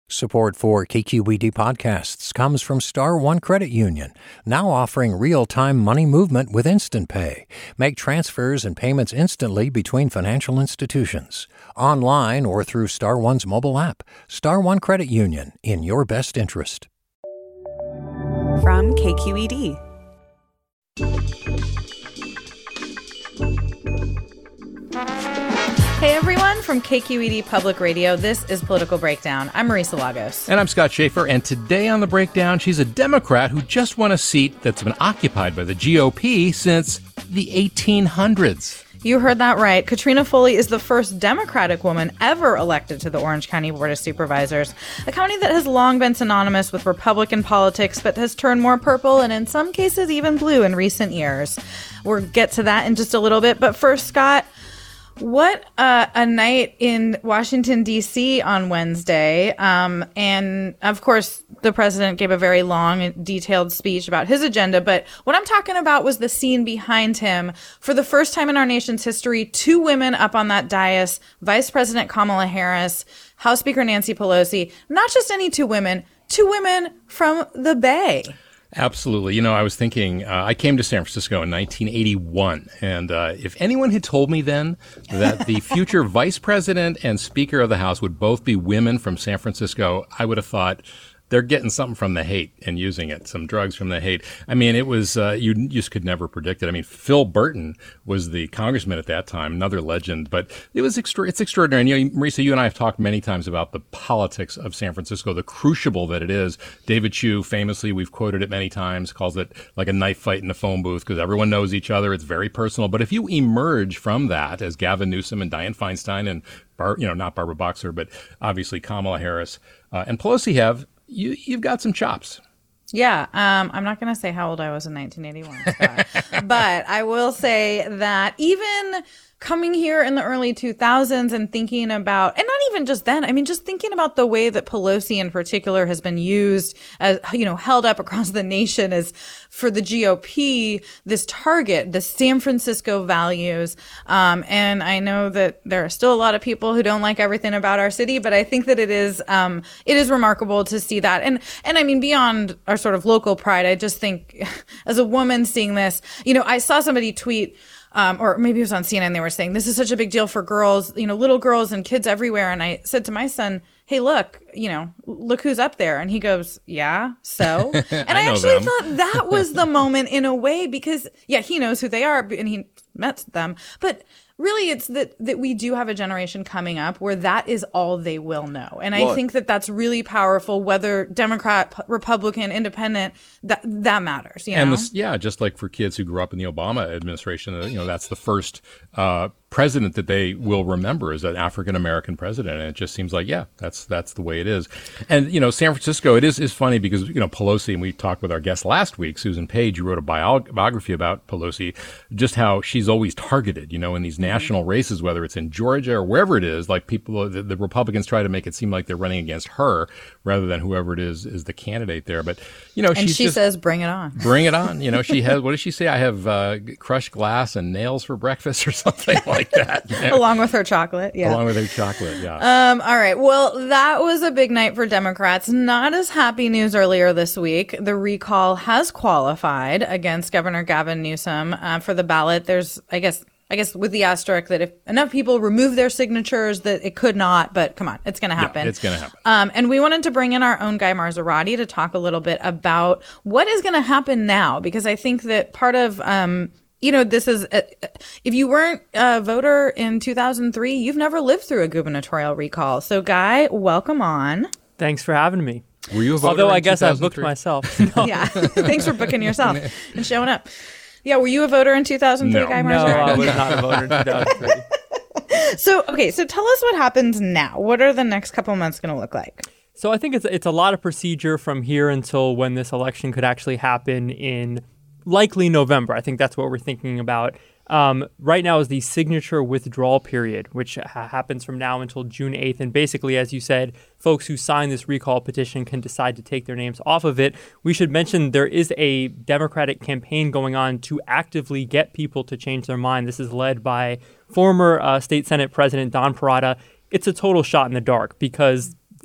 Support for KQED podcasts comes from Star One Credit Union, now offering real-time money movement with Instant Pay. Make transfers and payments instantly between financial institutions, online or through Star One's mobile app. Star One Credit Union, in your best interest. From KQED. Hey everyone, from KQED Public Radio, this is Political Breakdown. I'm Marisa Lagos. And I'm Scott Schaefer, and today on The Breakdown, she's a Democrat who just won a seat that's been occupied by the GOP since the 1800s. You heard that right. Katrina Foley is the first Democratic woman ever elected to the Orange County Board of Supervisors, a county that has long been synonymous with Republican politics, but has turned more purple and in some cases even blue in recent years. We'll get to that in just a little bit, but first, Scott, what a night in Washington, D.C. on Wednesday. And, of course, the president gave a very long and detailed speech about his agenda. But what I'm talking about was the scene behind him. For the first time in our nation's history, two women up on that dais, Vice President Kamala Harris, House Speaker Nancy Pelosi, not just any two women from the Bay. Absolutely. You know, I was thinking, I came to San Francisco in 1981, and if anyone had told me then that the future vice president and speaker of the House would both be women from San Francisco, I would have thought they're getting something from the hate and using it, some drugs from the hate. I mean, it was, you just could never predict it. I mean, Phil Burton was the congressman at that time, another legend, but it was it's extraordinary. And, you know, Marisa, you and I have talked many times about the politics of San Francisco, the crucible that it is. David Chu famously, we've quoted it many times, calls it like a knife fight in a phone booth because everyone knows each other. It's very personal. But if you emerge from that, as Gavin Newsom and Dianne Feinstein and, not Barbara Boxer, but obviously Kamala Harris and Pelosi have, you've got some chops. Yeah. I'm not going to say how old I was in 1981, Scott, but I will say that even coming here in the early 2000s and thinking about, and not even just then, I mean, just thinking about the way that Pelosi in particular has been used as, held up across the nation as for the GOP, this target, the San Francisco values. And I know that there are still a lot of people who don't like everything about our city, but I think that it is remarkable to see that. And I mean, beyond our sort of local pride, I just think as a woman seeing this, I saw somebody tweet, or maybe it was on CNN, they were saying, this is such a big deal for girls, little girls and kids everywhere. And I said to my son, hey, look who's up there. And he goes, yeah, so? And I actually thought that was the moment in a way because, yeah, he knows who they are and he met them. But really, it's that we do have a generation coming up where that is all they will know. And I think that that's really powerful, whether Democrat, Republican, Independent, that matters. And just like for kids who grew up in the Obama administration, that's the first president that they will remember as an African-American president. And it just seems like, yeah, that's the way it is. And, San Francisco, it is funny because, Pelosi, and we talked with our guest last week, Susan Page, who wrote a biography about Pelosi, just how she's always targeted, in these national races, whether it's in Georgia or wherever it is, like people, the Republicans try to make it seem like they're running against her rather than whoever it is the candidate there. But, and she says, bring it on. Bring it on. She has, what does she say? I have crushed glass and nails for breakfast or something like that. Along with her chocolate. Yeah. Along with her chocolate. Yeah. All right. Well, that was a big night for Democrats. Not as happy news earlier this week. The recall has qualified against Governor Gavin Newsom for the ballot. There's, I guess with the asterisk that if enough people remove their signatures that it could not, but come on, it's going to happen. Yeah, it's going to happen. And we wanted to bring in our own Guy Marzorati to talk a little bit about what is going to happen now, because I think that part of, this is, if you weren't a voter in 2003, you've never lived through a gubernatorial recall. So Guy, welcome on. Thanks for having me. Were you a voter Although in I guess 2003? I booked myself. No. Yeah. Thanks for booking yourself and showing up. Yeah, were you a voter in 2003, No. Guy No, Marzorati? I was not a voter in 2003. So tell us what happens now. What are the next couple months going to look like? So I think it's a lot of procedure from here until when this election could actually happen in likely November. I think that's what we're thinking about. Right now is the signature withdrawal period, which happens from now until June 8th. And basically, as you said, folks who sign this recall petition can decide to take their names off of it. We should mention there is a Democratic campaign going on to actively get people to change their mind. This is led by former State Senate President Don Perrotta. It's a total shot in the dark because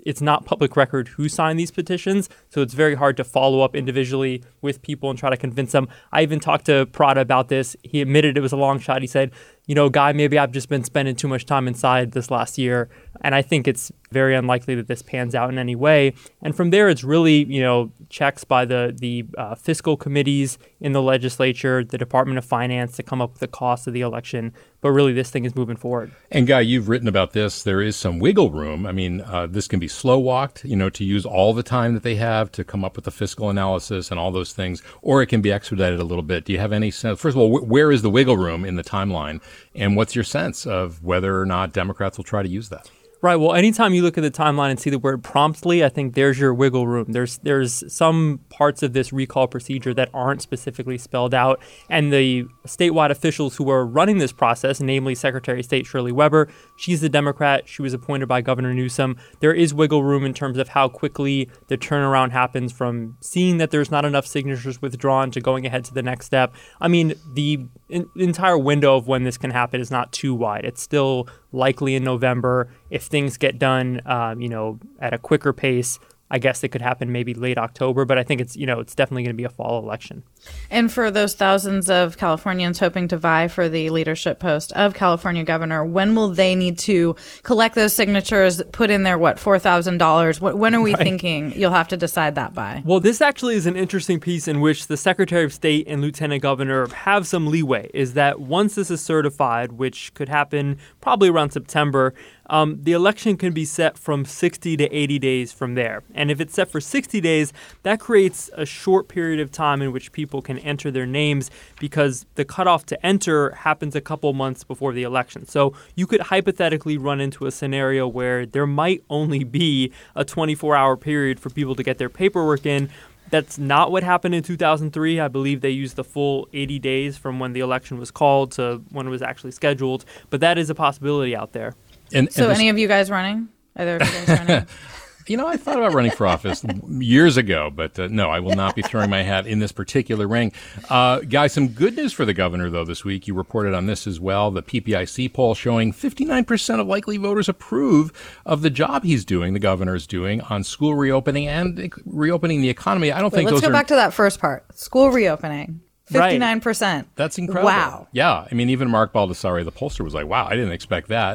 it's not public record who signed these petitions, so it's very hard to follow up individually with people and try to convince them. I even talked to Prada about this. He admitted it was a long shot. He said, Guy, maybe I've just been spending too much time inside this last year. And I think it's very unlikely that this pans out in any way. And from there, it's really, checks by the fiscal committees in the legislature, the Department of Finance to come up with the cost of the election. But really, this thing is moving forward. And Guy, you've written about this. There is some wiggle room. I mean, this can be slow walked, to use all the time that they have to come up with the fiscal analysis and all those things, or it can be expedited a little bit. Do you have any sense? First of all, where is the wiggle room in the timeline? And what's your sense of whether or not Democrats will try to use that? Right. Well, anytime you look at the timeline and see the word promptly, I think there's your wiggle room. There's some parts of this recall procedure that aren't specifically spelled out. And the statewide officials who are running this process, namely Secretary of State Shirley Weber, she's the Democrat. She was appointed by Governor Newsom. There is wiggle room in terms of how quickly the turnaround happens from seeing that there's not enough signatures withdrawn to going ahead to the next step. I mean, the entire window of when this can happen is not too wide. It's still likely in November. If things get done, at a quicker pace, I guess it could happen maybe late October, but I think it's definitely going to be a fall election. And for those thousands of Californians hoping to vie for the leadership post of California governor, when will they need to collect those signatures, put in their, $4,000? When are we thinking you'll have to decide that by? Well, this actually is an interesting piece in which the Secretary of State and Lieutenant Governor have some leeway, is that once this is certified, which could happen probably around September, the election can be set from 60 to 80 days from there. And if it's set for 60 days, that creates a short period of time in which people can enter their names because the cutoff to enter happens a couple months before the election. So you could hypothetically run into a scenario where there might only be a 24-hour period for people to get their paperwork in. That's not what happened in 2003. I believe they used the full 80 days from when the election was called to when it was actually scheduled. But that is a possibility out there. So any of you guys running? Either of you guys running? I thought about running for office years ago, but no, I will not be throwing my hat in this particular ring. Guys, some good news for the governor, though, this week. You reported on this as well. The PPIC poll showing 59% of likely voters approve of the job he's doing, the governor is doing, on school reopening and reopening the economy. I don't think let's go back to that first part. School reopening. 59%. Right. That's incredible. Wow. Yeah. I mean, even Mark Baldessari, the pollster, was like, wow, I didn't expect that.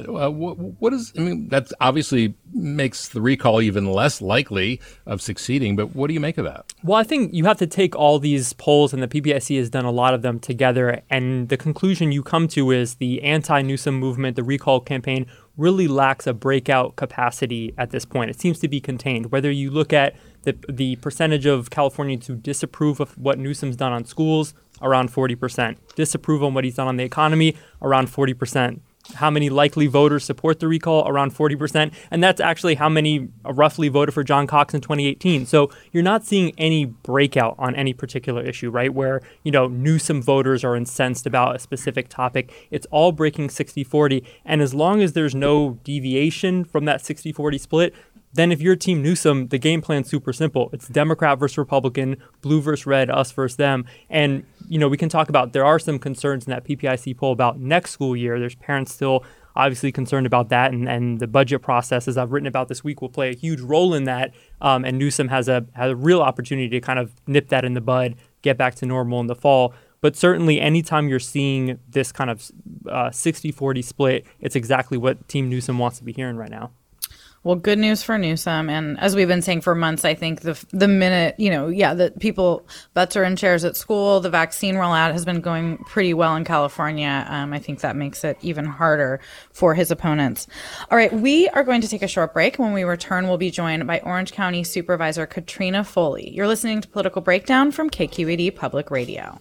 That obviously makes the recall even less likely of succeeding. But what do you make of that? Well, I think you have to take all these polls, and the PPIC has done a lot of them together. And the conclusion you come to is the anti-Newsom movement, the recall campaign, really lacks a breakout capacity at this point. It seems to be contained. Whether you look at the percentage of Californians who disapprove of what Newsom's done on schools, around 40%. Disapprove on what he's done on the economy, around 40%. How many likely voters support the recall? Around 40%. And that's actually how many roughly voted for John Cox in 2018. So you're not seeing any breakout on any particular issue, right? Where, Newsom voters are incensed about a specific topic. It's all breaking 60-40. And as long as there's no deviation from that 60-40 split, then if you're Team Newsom, the game plan's super simple. It's Democrat versus Republican, blue versus red, us versus them. And, we can talk about, there are some concerns in that PPIC poll about next school year. There's parents still obviously concerned about that. And the budget process, as I've written about this week, will play a huge role in that. And Newsom has a real opportunity to kind of nip that in the bud, get back to normal in the fall. But certainly anytime you're seeing this kind of 60-40 split, it's exactly what Team Newsom wants to be hearing right now. Well, good news for Newsom. And as we've been saying for months, I think the minute, that people, butts are in chairs at school, the vaccine rollout has been going pretty well in California. I think that makes it even harder for his opponents. All right, we are going to take a short break. When we return, we'll be joined by Orange County Supervisor Katrina Foley. You're listening to Political Breakdown from KQED Public Radio.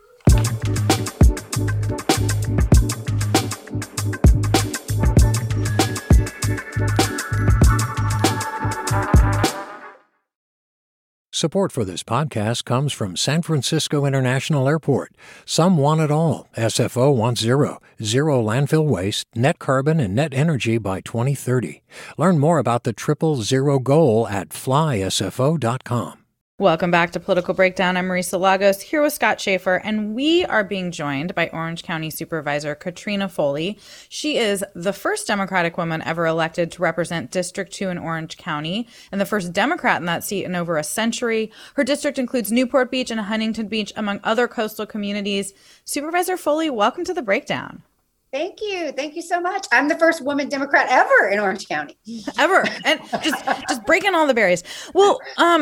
Support for this podcast comes from San Francisco International Airport. Some want it all. SFO wants zero landfill waste, net carbon, and net energy by 2030. Learn more about the 000 goal at flysfo.com. Welcome back to Political Breakdown. I'm Marisa Lagos here with Scott Schaefer, and we are being joined by Orange County Supervisor Katrina Foley. She is the first Democratic woman ever elected to represent District 2 in Orange County and the first Democrat in that seat in over a century. Her district includes Newport Beach and Huntington Beach, among other coastal communities. Supervisor Foley, welcome to the Breakdown. Thank you. Thank you so much. I'm the first woman Democrat ever in Orange County. Ever. And just breaking all the barriers. Well,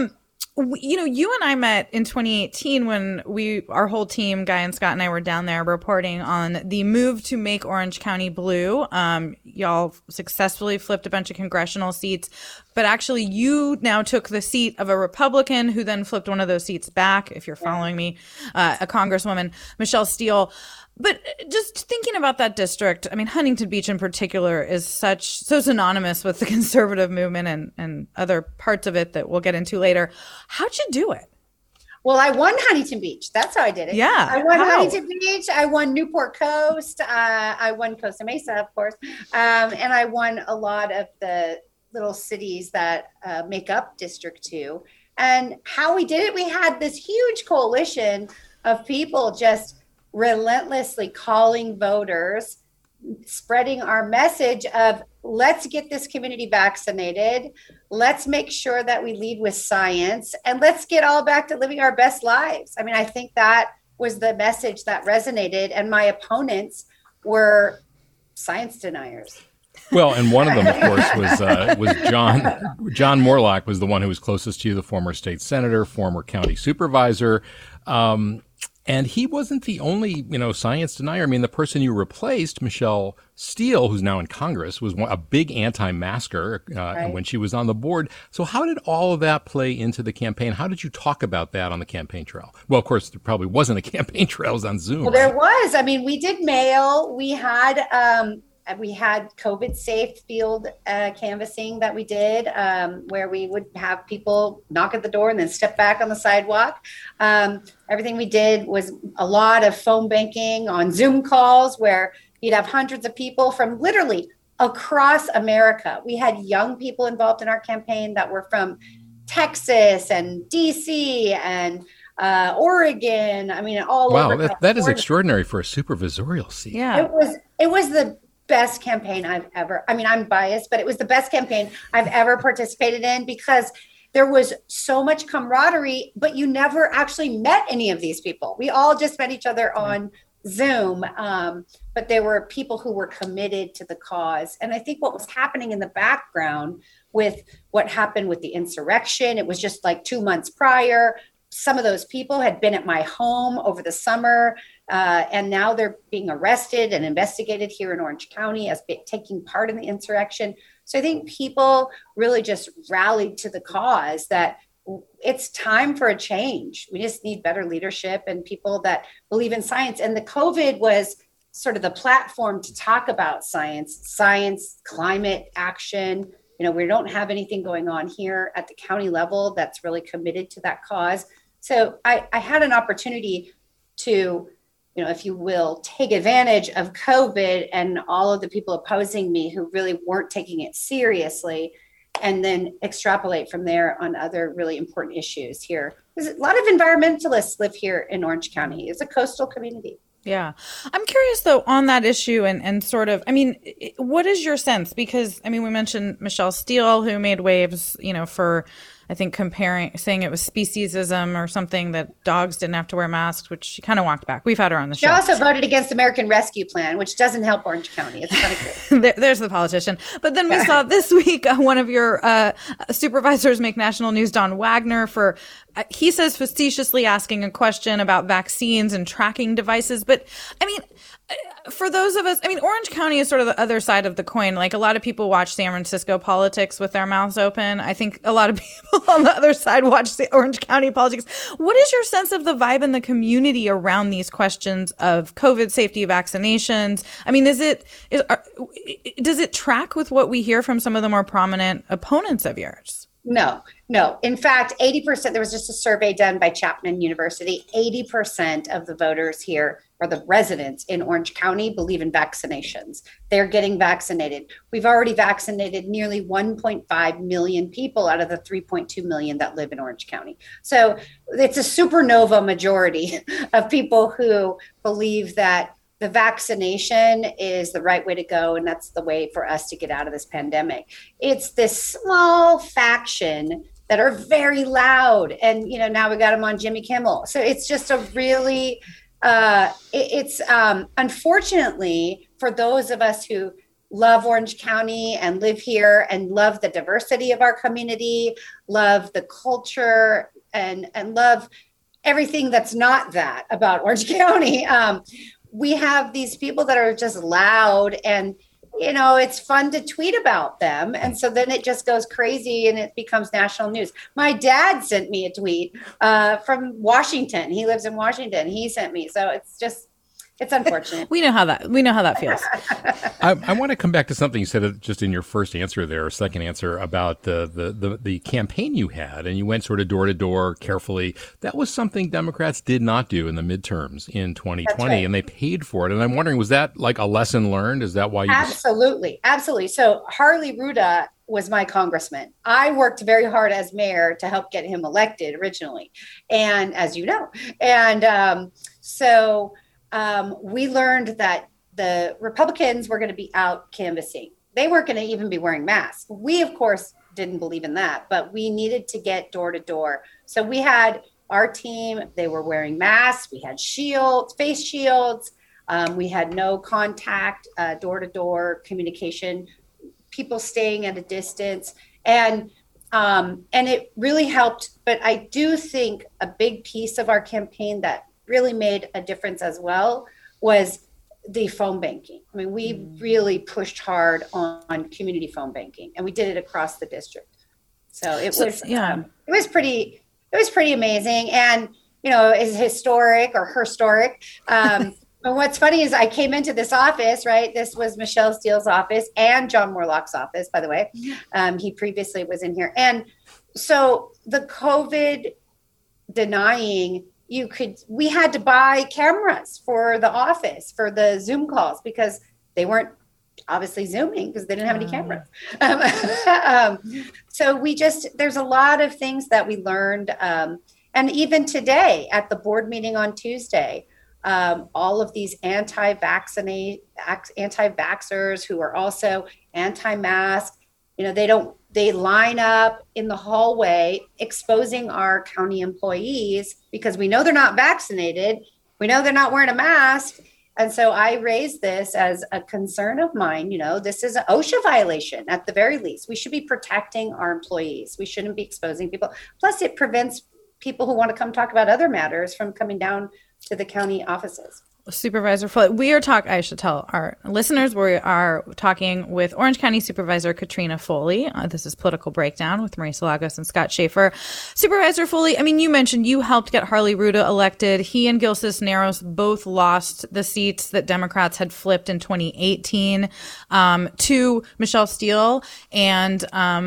you and I met in 2018 when our whole team, Guy and Scott and I, were down there reporting on the move to make Orange County blue. Y'all successfully flipped a bunch of congressional seats, but actually you now took the seat of a Republican who then flipped one of those seats back, if you're following me, a Congresswoman, Michelle Steele. But just thinking about that district, I mean, Huntington Beach in particular is so synonymous with the conservative movement and other parts of it that we'll get into later. How'd you do it? Well, I won Huntington Beach. That's how I did it. Yeah. I won Huntington Beach. I won Newport Coast. I won Costa Mesa, of course. And I won a lot of the little cities that make up District 2. And how we did it, we had this huge coalition of people just relentlessly calling voters, spreading our message of let's get this community vaccinated. Let's make sure that we lead with science, and let's get all back to living our best lives. I mean, I think that was the message that resonated, and my opponents were science deniers. Well, and one of them, of course, was John Morlock was the one who was closest to you, the former state senator, former county supervisor. And he wasn't the only, science denier. I mean, the person you replaced, Michelle Steele, who's now in Congress, was a big anti-masker when she was on the board. So how did all of that play into the campaign? How did you talk about that on the campaign trail? Well, of course, there probably wasn't a campaign trail. It was on Zoom. Well, there was. I mean, we did mail. We had COVID safe field canvassing that we did, where we would have people knock at the door and then step back on the sidewalk. Everything we did was a lot of phone banking on Zoom calls where you'd have hundreds of people from literally across America. We had young people involved in our campaign that were from Texas and DC and Oregon. I mean, all over. Wow, that is extraordinary for a supervisorial seat. Yeah, it was the best campaign I'm biased, but it was the best campaign I've ever participated in because there was so much camaraderie, but you never actually met any of these people. We all just met each other on Zoom, but there were people who were committed to the cause. And I think what was happening in the background with what happened with the insurrection, it was just like 2 months prior. Some of those people had been at my home over the summer, and now they're being arrested and investigated here in Orange County as taking part in the insurrection. So I think people really just rallied to the cause that it's time for a change. We just need better leadership and people that believe in science. And the COVID was sort of the platform to talk about science, climate action. We don't have anything going on here at the county level that's really committed to that cause. So I had an opportunity to, if you will, take advantage of COVID and all of the people opposing me who really weren't taking it seriously, and then extrapolate from there on other really important issues here. There's a lot of environmentalists live here in Orange County. It's a coastal community. Yeah. I'm curious, though, on that issue and sort of, what is your sense? Because, we mentioned Michelle Steele, who made waves, for, I think, saying it was speciesism or something, that dogs didn't have to wear masks, which she kind of walked back. We've had her on the show. She also voted against the American Rescue Plan, which doesn't help Orange County. It's kind of great. There's the politician. But then we saw this week one of your supervisors make national news, Don Wagner, for he says facetiously asking a question about vaccines and tracking devices. But for those of us, Orange County is sort of the other side of the coin. Like, a lot of people watch San Francisco politics with their mouths open. I think a lot of people on the other side watch the Orange County politics. What is your sense of the vibe in the community around these questions of COVID safety, vaccinations? Does it track with what we hear from some of the more prominent opponents of yours? No. In fact, 80%, there was just a survey done by Chapman University, 80% of the voters here or the residents in Orange County believe in vaccinations. They're getting vaccinated. We've already vaccinated nearly 1.5 million people out of the 3.2 million that live in Orange County. So it's a supernova majority of people who believe that the vaccination is the right way to go, and that's the way for us to get out of this pandemic. It's this small faction that are very loud, and now we got them on Jimmy Kimmel. So it's just a really, unfortunately for those of us who love Orange County and live here and love the diversity of our community, love the culture, and love everything that's not that about Orange County. We have these people that are just loud, and it's fun to tweet about them. And so then it just goes crazy and it becomes national news. My dad sent me a tweet from Washington. He lives in Washington. He sent me. So it's unfortunate. We know how that feels. I want to come back to something you said just in your first answer there, or second answer, about the campaign you had, and you went sort of door to door carefully. That was something Democrats did not do in the midterms in 2020, right. And they paid for it. And I'm wondering, was that like a lesson learned? Is that why you Absolutely. So Harley Ruda was my congressman. I worked very hard as mayor to help get him elected originally, and as you know, and we learned that the Republicans were going to be out canvassing. They weren't going to even be wearing masks. We, of course, didn't believe in that, but we needed to get door to door. So we had our team, they were wearing masks. We had shields, face shields. We had no contact, door to door communication, people staying at a distance. And it really helped. But I do think a big piece of our campaign that really made a difference as well was the phone banking. I mean, we really pushed hard on community phone banking, and we did it across the district. So it was pretty amazing, and is historic or herstory. And what's funny is I came into this office, right? This was Michelle Steele's office and John Morlock's office, by the way. He previously was in here, and so the COVID denying. We had to buy cameras for the office for the Zoom calls because they weren't obviously Zooming because they didn't have any cameras. So there's a lot of things that we learned. And even today at the board meeting on Tuesday, all of these anti-vaxxers who are also anti-mask, they line up in the hallway exposing our county employees because we know they're not vaccinated. We know they're not wearing a mask. And so I raised this as a concern of mine. This is an OSHA violation at the very least. We should be protecting our employees. We shouldn't be exposing people. Plus, it prevents people who want to come talk about other matters from coming down to the county offices. Supervisor Foley, I should tell our listeners, we are talking with Orange County Supervisor Katrina Foley. This is Political Breakdown with Marisa Lagos and Scott Schaefer. Supervisor Foley, I mean, you mentioned you helped get Harley Ruda elected. He and Gil Cisneros both lost the seats that Democrats had flipped in 2018 to Michelle Steele and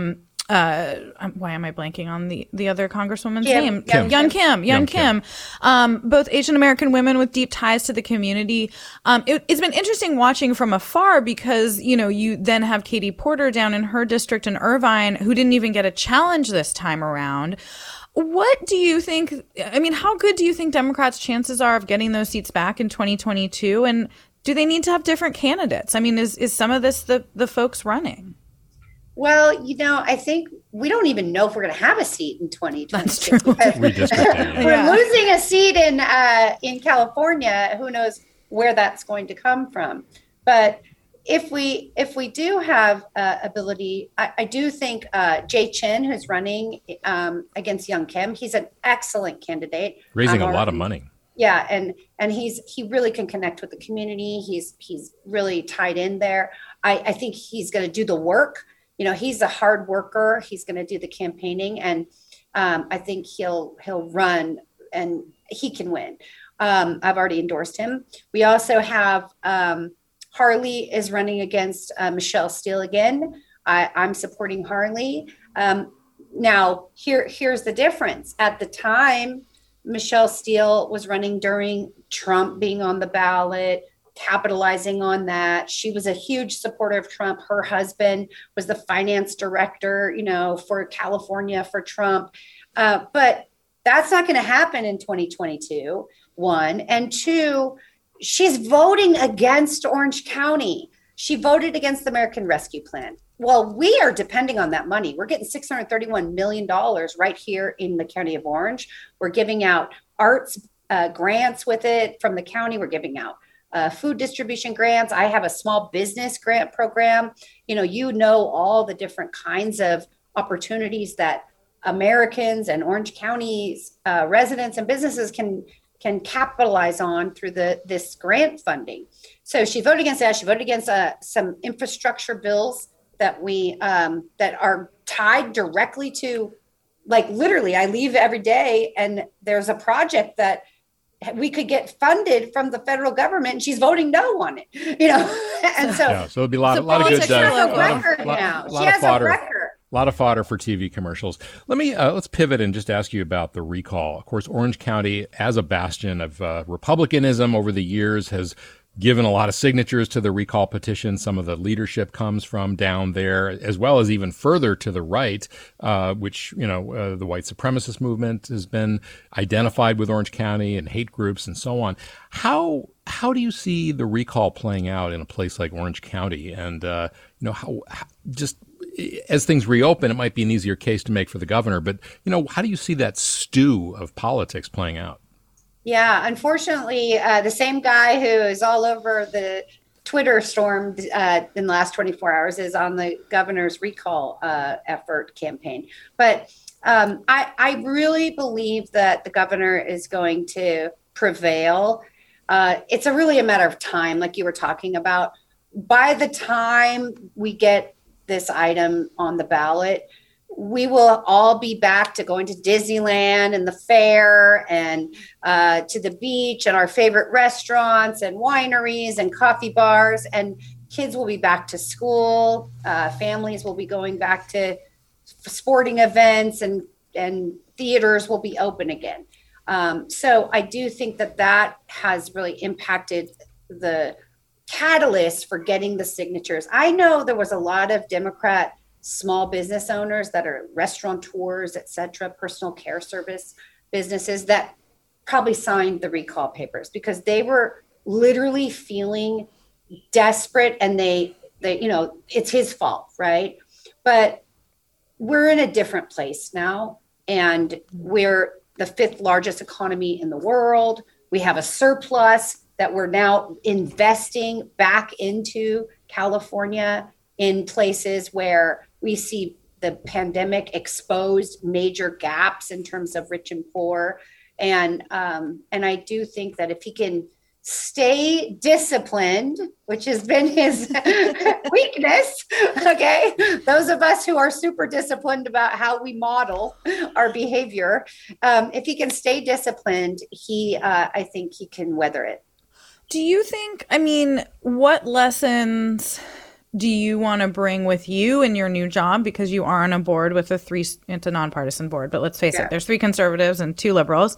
why am I blanking on the other Congresswoman's name? Young Kim. Both Asian American women with deep ties to the community. It's been interesting watching from afar because, you then have Katie Porter down in her district in Irvine who didn't even get a challenge this time around. What do you think? I mean, how good do you think Democrats' chances are of getting those seats back in 2022? And do they need to have different candidates? I mean, is some of this the folks running? Well, I think we don't even know if we're going to have a seat in 2022. That's true. We're losing a seat in California. Who knows where that's going to come from? But if we do have ability, I do think Jay Chin, who's running against Young Kim, he's an excellent candidate. Raising a lot of money. Yeah, and he really can connect with the community. He's really tied in there. I think he's going to do the work. He's a hard worker. He's going to do the campaigning, and I think he'll run and he can win. I've already endorsed him. We also have Harley is running against Michelle Steele again. I'm supporting Harley. Now, here's the difference. At the time Michelle Steele was running during Trump being on the ballot, capitalizing on that. She was a huge supporter of Trump. Her husband was the finance director, for California for Trump. But that's not going to happen in 2022, one. And two, she's voting against Orange County. She voted against the American Rescue Plan. Well, we are depending on that money. We're getting $631 million right here in the county of Orange. We're giving out arts grants with it from the county. We're giving out food distribution grants. I have a small business grant program. All the different kinds of opportunities that Americans and Orange County's residents and businesses can capitalize on through this grant funding. So she voted against that. She voted against some infrastructure bills that that are tied directly to, like, literally, I leave every day and there's a project that we could get funded from the federal government, and she's voting no on it. And so it'd be a lot of good she has a record now. She has a record. A lot of fodder for TV commercials. Let's pivot and just ask you about the recall. Of course, Orange County, as a bastion of Republicanism over the years, has given a lot of signatures to the recall petition. Some of the leadership comes from down there, as well as even further to the right, which, the white supremacist movement has been identified with Orange County and hate groups and so on. How do you see the recall playing out in a place like Orange County? And, how just as things reopen, it might be an easier case to make for the governor. But, how do you see that stew of politics playing out? Yeah, unfortunately, the same guy who is all over the Twitter storm in the last 24 hours is on the governor's recall effort campaign. But I really believe that the governor is going to prevail. It's really a matter of time, like you were talking about. By the time we get this item on the ballot, we will all be back to going to Disneyland and the fair and to the beach and our favorite restaurants and wineries and coffee bars, and kids will be back to school. Families will be going back to sporting events, and theaters will be open again. So I do think that has really impacted the catalyst for getting the signatures. I know there was a lot of Democrat small business owners that are restaurateurs, et cetera, personal care service businesses that probably signed the recall papers because they were literally feeling desperate, and they it's his fault, right? But we're in a different place now, and we're the 5th largest economy in the world. We have a surplus that we're now investing back into California in places where we see the pandemic exposed major gaps in terms of rich and poor. And I do think that if he can stay disciplined, which has been his weakness, okay, those of us who are super disciplined about how we model our behavior, if he can stay disciplined, I think he can weather it. Do you think, what lessons do you want to bring with you in your new job? Because you are on a board with it's a nonpartisan board, but let's face it, there's 3 conservatives and 2 liberals.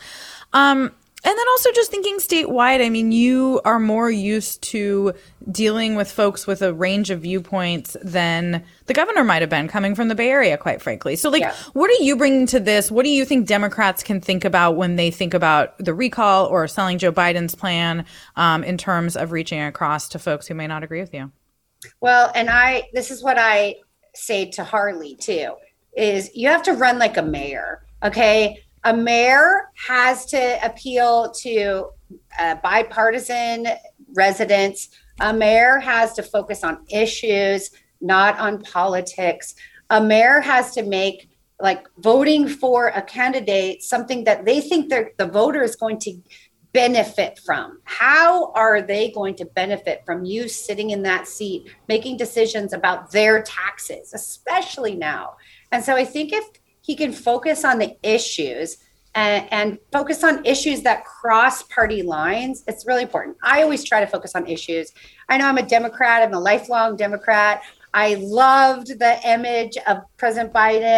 And then also just thinking statewide, you are more used to dealing with folks with a range of viewpoints than the governor might have been coming from the Bay Area, quite frankly. So what are you bringing to this? What do you think Democrats can think about when they think about the recall or selling Joe Biden's plan in terms of reaching across to folks who may not agree with you? Well, and this is what I say to Harley too, is you have to run like a mayor, okay? A mayor has to appeal to bipartisan residents. A mayor has to focus on issues, not on politics. A mayor has to make voting for a candidate something that they think the voter is going to benefit from. How are they going to benefit from you sitting in that seat, making decisions about their taxes, especially now? And so I think if he can focus on the issues and focus on issues that cross party lines, it's really important. I always try to focus on issues. I know I'm a Democrat. I'm a lifelong Democrat. I loved the image of President Biden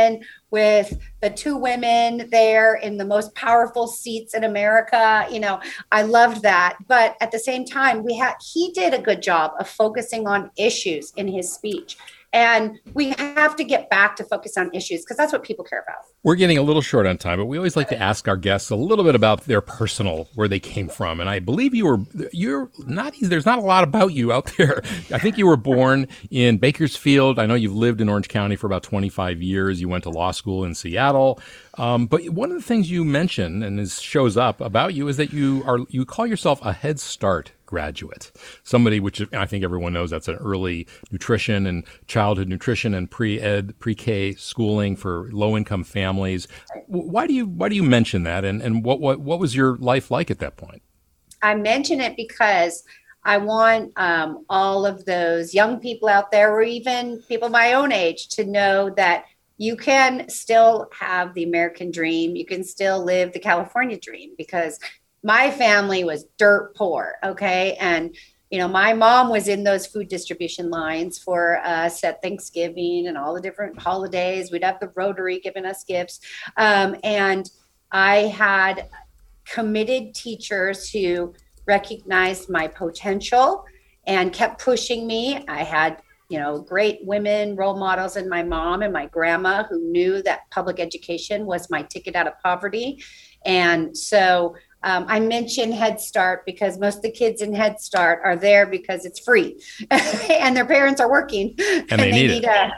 with the two women there in the most powerful seats in America. I loved that. But at the same time, he did a good job of focusing on issues in his speech. And we have to get back to focus on issues because that's what people care about. We're getting a little short on time, but we always like to ask our guests a little bit about their where they came from. And I believe there's not a lot about you out there. I think you were born in Bakersfield. I know you've lived in Orange County for about 25 years. You went to law school in Seattle. But one of the things you mention and shows up about you is that you call yourself a Head Start graduate, somebody which I think everyone knows that's an early nutrition and childhood nutrition and pre-K schooling for low-income families. Why do you mention that, and what was your life like at that point? I mention it because I want all of those young people out there, or even people my own age, to know that you can still have the American dream. You can still live the California dream, because my family was dirt poor. Okay. And, my mom was in those food distribution lines for us at Thanksgiving and all the different holidays. We'd have the Rotary giving us gifts. And I had committed teachers who recognized my potential and kept pushing me. I had great women role models in my mom and my grandma who knew that public education was my ticket out of poverty. And so I mention Head Start because most of the kids in Head Start are there because it's free and their parents are working and they need it.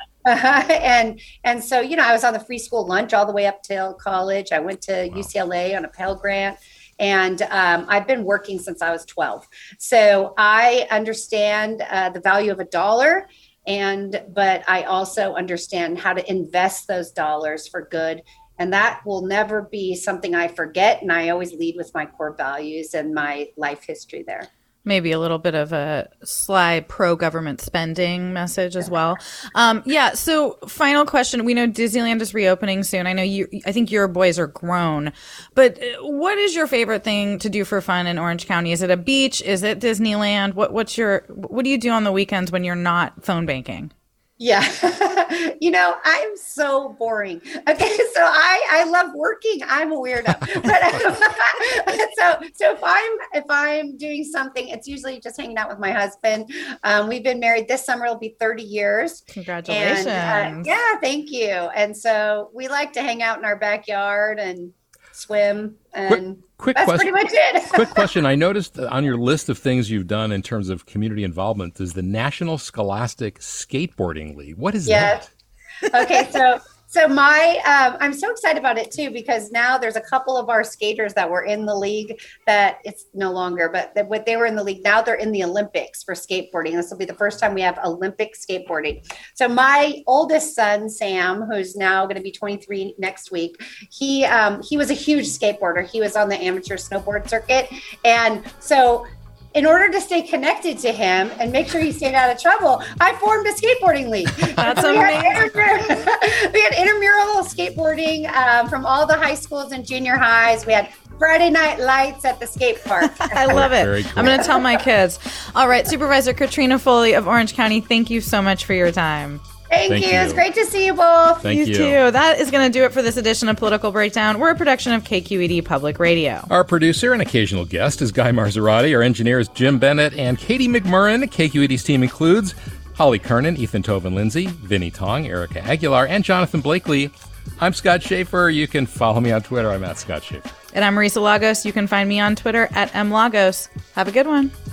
And so, I was on the free school lunch all the way up till college. I went to UCLA on a Pell Grant. And I've been working since I was 12. So I understand the value of a dollar, but I also understand how to invest those dollars for good. And that will never be something I forget. And I always lead with my core values and my life history there. Maybe a little bit of a sly pro-government spending message as well. So final question. We know Disneyland is reopening soon. I know I think your boys are grown, but what is your favorite thing to do for fun in Orange County? Is it a beach? Is it Disneyland? What do you do on the weekends when you're not phone banking? Yeah. I'm so boring. Okay. So I love working. I'm a weirdo. But so if I'm doing something, it's usually just hanging out with my husband. We've been married this summer. It'll be 30 years. Congratulations. And, thank you. And so we like to hang out in our backyard and swim, and that's question. Pretty much it. Quick question. I noticed on your list of things you've done in terms of community involvement is the National Scholastic Skateboarding League. What is that? Okay, so my I'm so excited about it too, because now there's a couple of our skaters that were in the league that it's no longer, but what they were in the league, now they're in the Olympics for skateboarding. This will be the first time we have Olympic skateboarding. So my oldest son, Sam, who's now going to be 23 next week, he was a huge skateboarder. He was on the amateur snowboard circuit. And so in order to stay connected to him and make sure he stayed out of trouble, I formed a skateboarding league. That's amazing. We had intramural skateboarding from all the high schools and junior highs. We had Friday night lights at the skate park. I love it. Very cool. I'm going to tell my kids. All right, Supervisor Katrina Foley of Orange County, thank you so much for your time. Thank you. It's great to see you both. Thank you. Too. That is going to do it for this edition of Political Breakdown. We're a production of KQED Public Radio. Our producer and occasional guest is Guy Marzorati. Our engineer is Jim Bennett and Katie McMurrin. KQED's team includes Holly Kernan, Ethan Tobin-Lindsay, Vinnie Tong, Erica Aguilar, and Jonathan Blakely. I'm Scott Schaefer. You can follow me on Twitter. I'm at Scott Schaefer. And I'm Marisa Lagos. You can find me on Twitter at @MLagos. Have a good one.